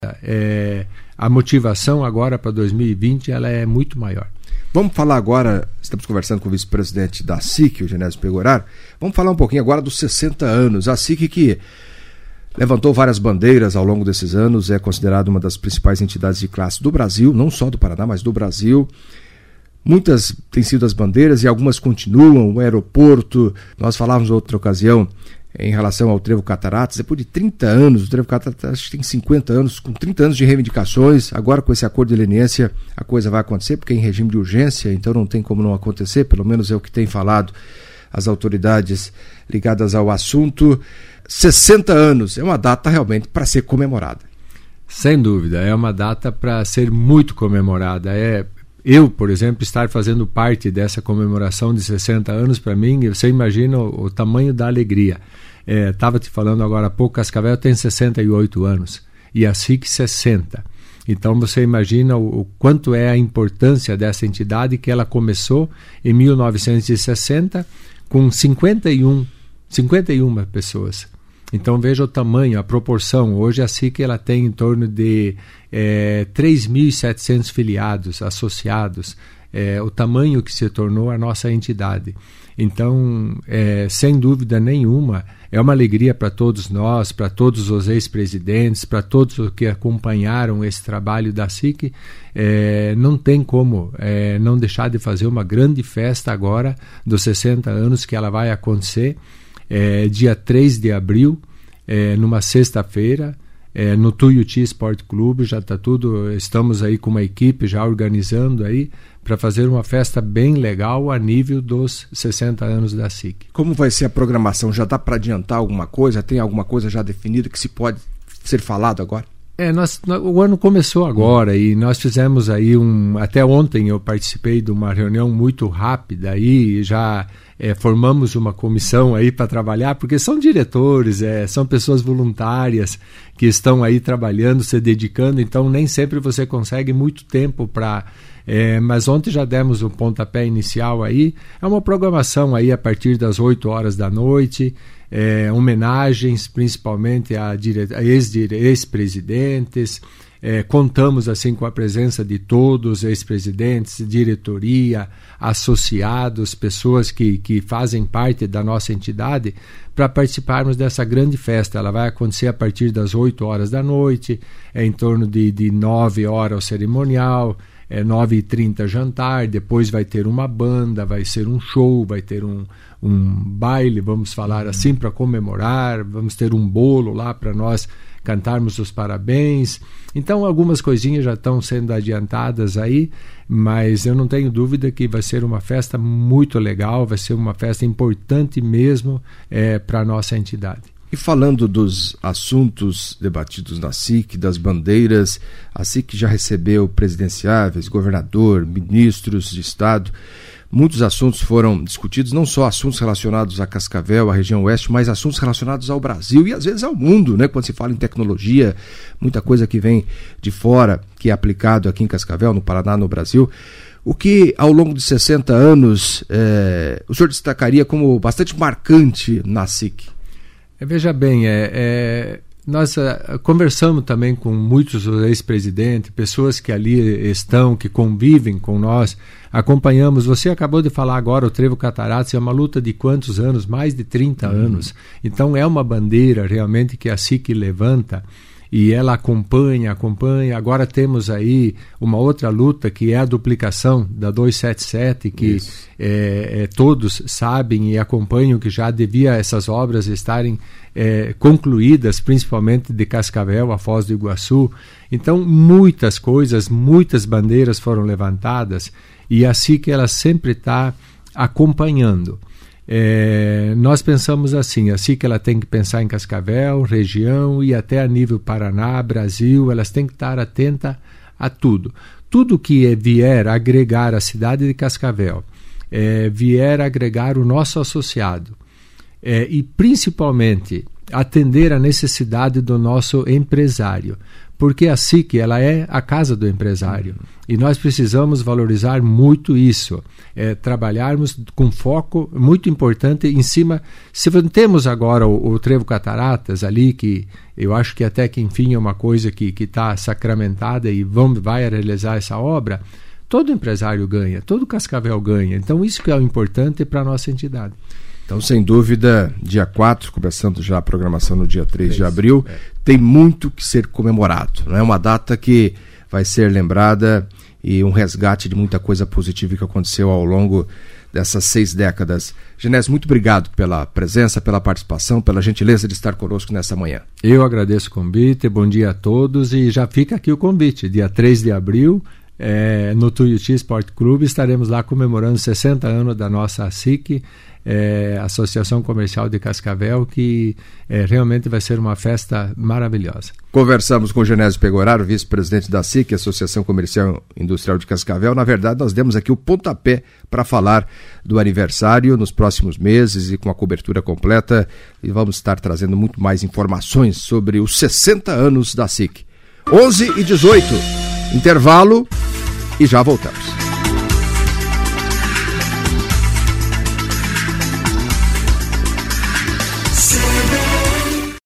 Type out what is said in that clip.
A motivação agora para 2020 ela é muito maior. Vamos falar agora, estamos conversando com o vice-presidente da SIC, o Genésio Pegoraro. Vamos falar um pouquinho agora dos 60 anos. A SIC, que levantou várias bandeiras ao longo desses anos, é considerada uma das principais entidades de classe do Brasil, não só do Paraná, mas do Brasil. Muitas têm sido as bandeiras e algumas continuam. O aeroporto, nós falávamos em outra ocasião em relação ao Trevo Cataratas, depois de 30 anos, o Trevo Cataratas acho que tem 50 anos, com 30 anos de reivindicações, agora com esse acordo de leniência a coisa vai acontecer, porque é em regime de urgência, então não tem como não acontecer, pelo menos é o que tem falado as autoridades ligadas ao assunto. 60 anos é uma data realmente para ser comemorada. Sem dúvida, é uma data para ser muito comemorada. Eu, por exemplo, estar fazendo parte dessa comemoração de 60 anos, para mim, você imagina o tamanho da alegria. Estava te falando agora há pouco, Cascavel tem 68 anos e a SIC 60. Então você imagina o quanto é a importância dessa entidade, que ela começou em 1960 com 51 pessoas. Então veja o tamanho, a proporção. Hoje a SIC ela tem em torno de 3.700 filiados, associados, o tamanho que se tornou a nossa entidade. Então, sem dúvida nenhuma, é uma alegria para todos nós, para todos os ex-presidentes, para todos os que acompanharam esse trabalho da SIC. Não tem como não deixar de fazer uma grande festa agora dos 60 anos, que ela vai acontecer dia 3 de abril, numa sexta-feira, no Tuiuti Sport Clube. Já está tudo, estamos aí com uma equipe já organizando aí para fazer uma festa bem legal a nível dos 60 anos da SIC. Como vai ser a programação? Já dá para adiantar alguma coisa? Tem alguma coisa já definida que se pode ser falado agora? O ano começou agora e nós fizemos aí até ontem eu participei de uma reunião muito rápida e já formamos uma comissão aí para trabalhar, porque são diretores, são pessoas voluntárias que estão aí trabalhando, se dedicando, então nem sempre você consegue muito tempo para... mas ontem já demos o pontapé inicial aí. É uma programação aí a partir das 8 horas da noite, homenagens principalmente a ex-presidentes. Contamos assim com a presença de todos, ex-presidentes, diretoria, associados, pessoas que fazem parte da nossa entidade, para participarmos dessa grande festa. Ela vai acontecer a partir das 8 horas da noite, em torno de 9 horas o cerimonial, 9h30 jantar, depois vai ter uma banda, vai ser um show, vai ter um baile, vamos falar assim, para comemorar, vamos ter um bolo lá para nós cantarmos os parabéns. Então algumas coisinhas já estão sendo adiantadas aí, mas eu não tenho dúvida que vai ser uma festa muito legal, vai ser uma festa importante mesmo para a nossa entidade. E falando dos assuntos debatidos na SIC, das bandeiras, a SIC já recebeu presidenciáveis, governador, ministros de Estado. Muitos assuntos foram discutidos, não só assuntos relacionados a Cascavel, a região oeste, mas assuntos relacionados ao Brasil e às vezes ao mundo, né? Quando se fala em tecnologia, muita coisa que vem de fora, que é aplicado aqui em Cascavel, no Paraná, no Brasil. O que, ao longo de 60 anos, o senhor destacaria como bastante marcante na SIC? Veja bem, nós conversamos também com muitos ex-presidentes, pessoas que ali estão, que convivem com nós, acompanhamos. Você acabou de falar agora, o Trevo Cataratas é uma luta de quantos anos? Mais de 30 anos. Então é uma bandeira realmente que a SIC levanta e ela acompanha. Agora temos aí uma outra luta, que é a duplicação da 277, que todos sabem e acompanham que já devia essas obras estarem concluídas, principalmente de Cascavel a Foz do Iguaçu. Então muitas coisas, muitas bandeiras foram levantadas e a SIC ela sempre está acompanhando. Nós pensamos assim, a SIC ela tem que pensar em Cascavel, região e até a nível Paraná, Brasil, elas têm que estar atentas a tudo. Tudo que vier agregar a cidade de Cascavel, vier agregar o nosso associado e principalmente atender a necessidade do nosso empresário, porque a SIC ela é a casa do empresário. E nós precisamos valorizar muito isso, trabalharmos com foco muito importante em cima. Se temos agora o Trevo Cataratas ali, que eu acho que até que enfim é uma coisa que está sacramentada e vai realizar essa obra, todo empresário ganha, todo Cascavel ganha. Então isso que é o importante para a nossa entidade. Então, sem dúvida, dia 4, começando já a programação no dia 3 de abril, tem muito que ser comemorado. Não é uma data que vai ser lembrada e um resgate de muita coisa positiva que aconteceu ao longo dessas 6 décadas. Genésio, muito obrigado pela presença, pela participação, pela gentileza de estar conosco nessa manhã. Eu agradeço o convite, bom dia a todos e já fica aqui o convite, dia 3 de abril, no Tuiuti Sport Clube, estaremos lá comemorando 60 anos da nossa SIC, Associação Comercial de Cascavel, que realmente vai ser uma festa maravilhosa. Conversamos com o Genésio Pegoraro, vice-presidente da SIC, Associação Comercial Industrial de Cascavel. Na verdade, nós demos aqui o pontapé para falar do aniversário nos próximos meses e com a cobertura completa, e vamos estar trazendo muito mais informações sobre os 60 anos da SIC. 11h18, intervalo e já voltamos. CBN